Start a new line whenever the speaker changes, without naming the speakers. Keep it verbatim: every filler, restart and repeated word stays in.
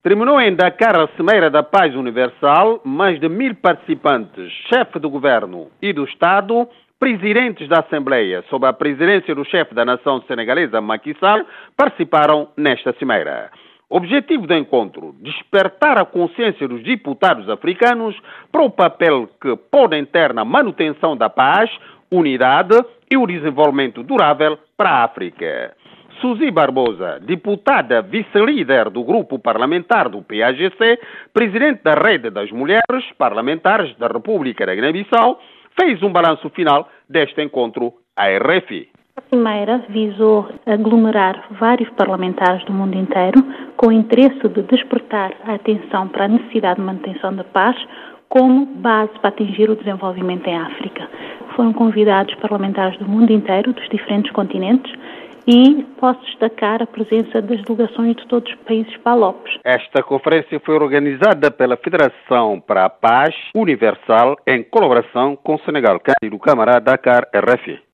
Terminou em Dakar a Cimeira da Paz Universal, mais de mil participantes, chefe do governo e do Estado, presidentes da Assembleia, sob a presidência do chefe da nação senegalesa, Macky Sall, participaram nesta cimeira. O objetivo do encontro, despertar a consciência dos deputados africanos para o papel que podem ter na manutenção da paz, unidade e o desenvolvimento durável para a África. Suzy Barbosa, deputada vice-líder do grupo parlamentar do P A G C, presidente da Rede das Mulheres Parlamentares da República da Guiné-Bissau, fez um balanço final deste encontro à R F I.
A cimeira visou aglomerar vários parlamentares do mundo inteiro com o interesse de despertar a atenção para a necessidade de manutenção da paz como base para atingir o desenvolvimento em África. Foram convidados parlamentares do mundo inteiro, dos diferentes continentes, e posso destacar a presença das delegações de todos os países PALOPs.
Esta conferência foi organizada pela Federação para a Paz Universal em colaboração com o Senegal. Cândido Câmara, Dakar, R F I.